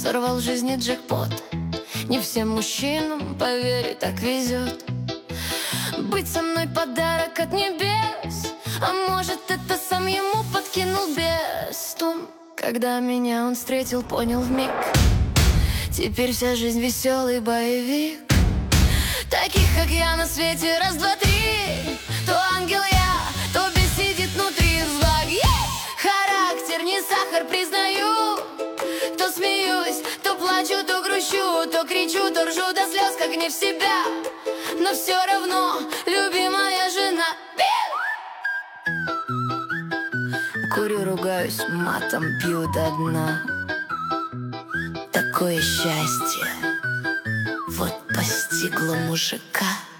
сорвал в жизни джекпот. Не всем мужчинам, поверь, так везет. Быть со мной подарок от небес, а может, это сам ему подкинул бес. Том, когда меня он встретил, понял вмиг. Теперь вся жизнь веселый боевик. Таких, как я, на свете раз, два, три. То ангел я, то бес сидит внутри. Злак, характер не сахар, признаю. То смеюсь, то плачу, то грущу, то кричу, то ржу до слез, как не в себя. Но все равно любимая жена. Курю, ругаюсь матом, пью до дна. Такое счастье вот постигло мужика.